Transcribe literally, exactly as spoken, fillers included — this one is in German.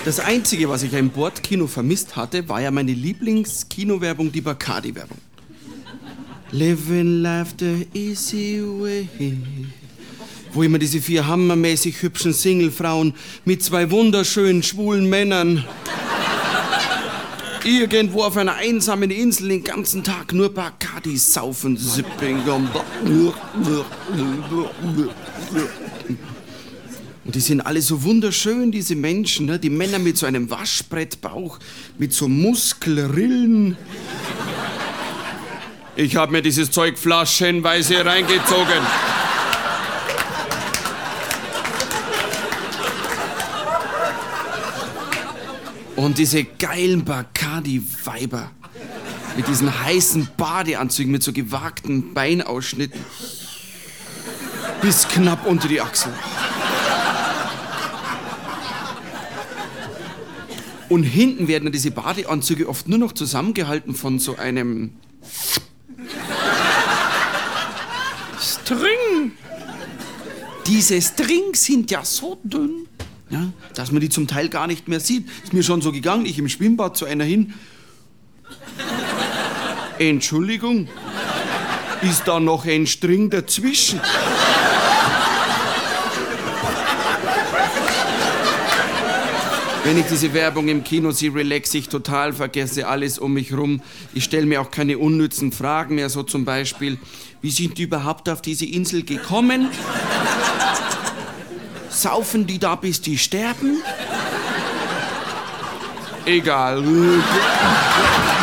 Das Einzige, was ich im Bordkino vermisst hatte, war ja meine Lieblings-Kinowerbung, die Bacardi-Werbung. Living life the easy way. Wo immer diese vier hammermäßig hübschen Singlefrauen mit zwei wunderschönen schwulen Männern irgendwo auf einer einsamen Insel den ganzen Tag nur Bacardi saufen, sipping. Und die sind alle so wunderschön, diese Menschen, ne? Die Männer mit so einem Waschbrettbauch, mit so Muskelrillen. Ich habe mir dieses Zeug flaschenweise reingezogen. Und diese geilen Bacardi-Weiber mit diesen heißen Badeanzügen, mit so gewagten Beinausschnitten bis knapp unter die Achseln. Und hinten werden diese Badeanzüge oft nur noch zusammengehalten von so einem String. Diese Strings sind ja so dünn, ja, dass man die zum Teil gar nicht mehr sieht. Ist mir schon so gegangen, ich im Schwimmbad zu einer hin. Entschuldigung, ist da noch ein String dazwischen? Wenn ich diese Werbung im Kino sehe, relaxe ich total, vergesse alles um mich rum. Ich stelle mir auch keine unnützen Fragen mehr, so zum Beispiel, wie sind die überhaupt auf diese Insel gekommen? Saufen die da, bis die sterben? Egal.